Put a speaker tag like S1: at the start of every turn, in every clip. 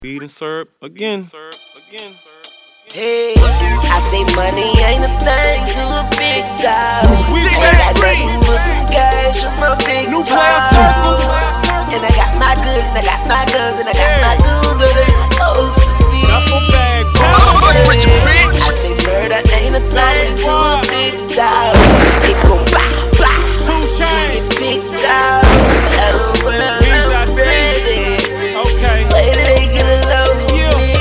S1: Feed and syrup again.
S2: Hey, I say money ain't a thing to a big dog. Ain't got nothing but some cash on my big
S1: New
S2: dog.
S1: player circle.
S2: And I got my good, and I got my guns, and I got my goons where they supposed to be.
S1: Duffel bag.
S2: I say murder ain't a thing to a big dog. It go blah, blah.
S1: 2 Chainz.
S2: Get picked out. Hello world, I'm ready.
S1: Okay.
S2: Where did they get a load of me?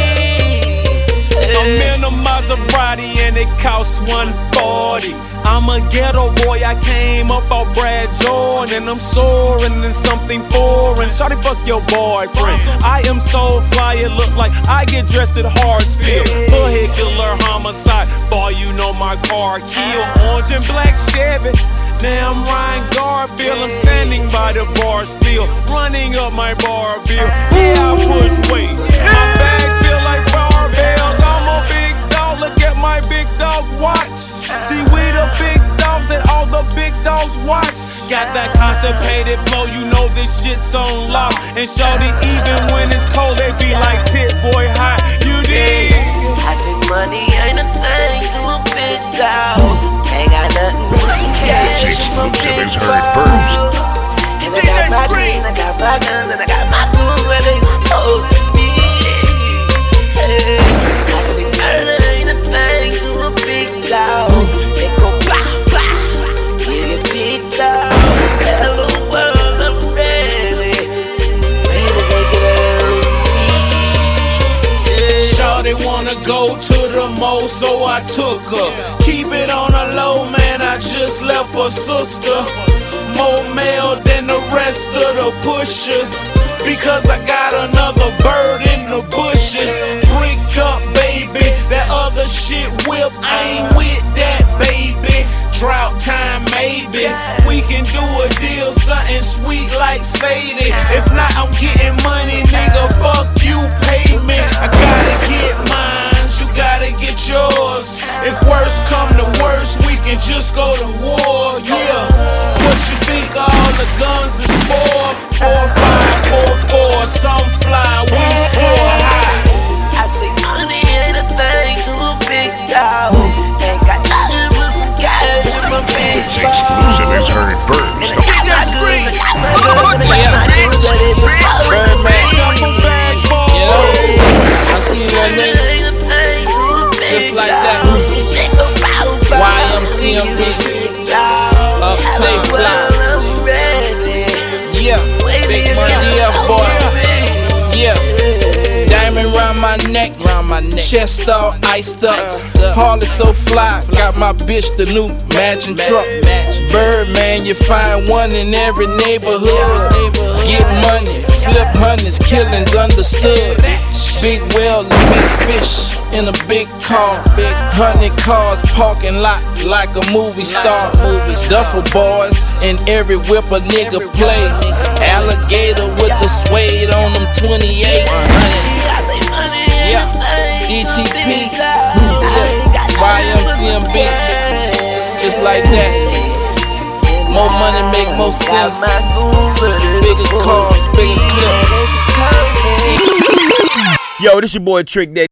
S1: I'm in a Maserati and it costs $140. I'm a ghetto boy, I came up off Brad Jordan, and I'm soaring in something foreign. Shawty, fuck your boyfriend. I am so fly, it look like I get dressed at Hartsfield. Vehicular homicide, boy, you know my car kill. Orange and black Chevy. Now I'm Ryan Garfield, I'm standing by the bar still, running up my bar bill. Yeah, I push weight, my bag feel like barbells. I'm a big dog, look at my big dog watch. See, we the big dogs that all the big dogs watch. Got that constipated flow, you know this shit's on lock. And shorty, even when it's cold, they be like tit boy hot. You dig?
S2: I say money ain't a thing to a big dog. Ain't got nothing but some cash.
S3: Exclusive is heard first.
S2: And I got my green, I got my guns, and I got my goons where they supposed to be. Hey, I say murder ain't a thing to a big dog. They go blah, blah. You get picked out. Hello world, I'm ready. Where did they get a load of me?
S4: Shawty wanna go to the mall, so I took her. Keep it on a low, man, I just left her sister. More male than the rest of the pushers, because I got another bird in the bushes. Brick up, baby, that other shit whip, I ain't with that, baby. Drought time, maybe we can do a deal, something sweet like Sadie. If not, I'm getting money, nigga, fuck you, pay me. I gotta get mine, you gotta get yours. If worse come to worse, we can just go to war, yeah. What you think all the guns is for? 4, 5, 4, 4, some fly, we soar high.
S2: I say money ain't a thing to a big dog. Ain't got nothing but some cash in my big dog.
S3: Exclusive is heard first.
S2: And I got my good, I got my guns, and I got my goons where they supposed to be. I say money ain't a thing to a big
S5: like
S2: dog.
S5: that.
S2: Nigga, bow, bow.
S5: YMCMB.
S2: Big dog.
S5: Up, play
S2: Hello,
S5: fly.
S2: world, I'm ready.
S5: Yeah,
S2: Where
S5: big
S2: did
S5: money,
S2: you
S5: yeah,
S2: get a
S5: boy.
S2: load of me?
S5: Yeah. Diamond round my neck, chest all iced up. Harley so fly, got my bitch the new matching truck. Birdman, you find one in every neighborhood. Get money, flip hundreds, killings understood. Big whale, big fish in a big car. 100 cars, parking lot like a movie star. Duffel boys in every whip a nigga play. Alligator with the suede on them 28. Yeah, DTP, YMCMB, just like that. More money make more sense. Bigger cars, bigger clips.
S1: Yo, this your boy Trick Daddy.